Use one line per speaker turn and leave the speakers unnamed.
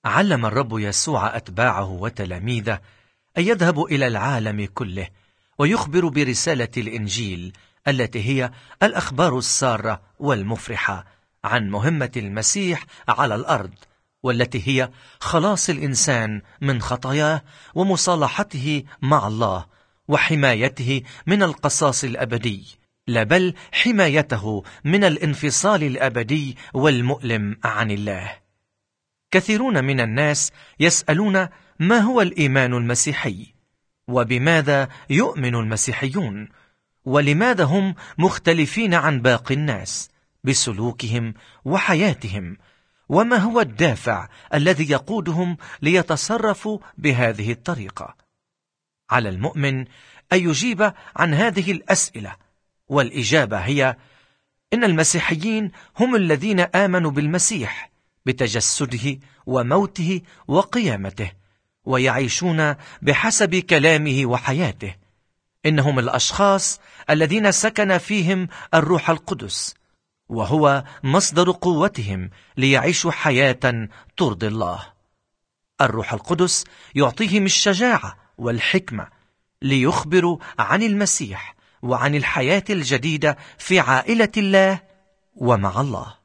علم الرب يسوع أتباعه وتلاميذه أن يذهبوا إلى العالم كله ويخبروا برسالة الإنجيل التي هي الأخبار السارة والمفرحة عن مهمة المسيح على الأرض، والتي هي خلاص الإنسان من خطاياه ومصالحته مع الله وحمايته من القصاص الأبدي، لا بل حمايته من الانفصال الأبدي والمؤلم عن الله. كثيرون من الناس يسألون ما هو الإيمان المسيحي، وبماذا يؤمن المسيحيون، ولماذا هم مختلفين عن باقي الناس بسلوكهم وحياتهم، وما هو الدافع الذي يقودهم ليتصرفوا بهذه الطريقة. على المؤمن أن يجيب عن هذه الأسئلة، والإجابة هي إن المسيحيين هم الذين آمنوا بالمسيح بتجسده وموته وقيامته، ويعيشون بحسب كلامه وحياته. إنهم الأشخاص الذين سكن فيهم الروح القدس، وهو مصدر قوتهم ليعيشوا حياة ترضي الله. الروح القدس يعطيهم الشجاعة والحكمة ليخبروا عن المسيح وعن الحياة الجديدة في عائلة الله ومع الله.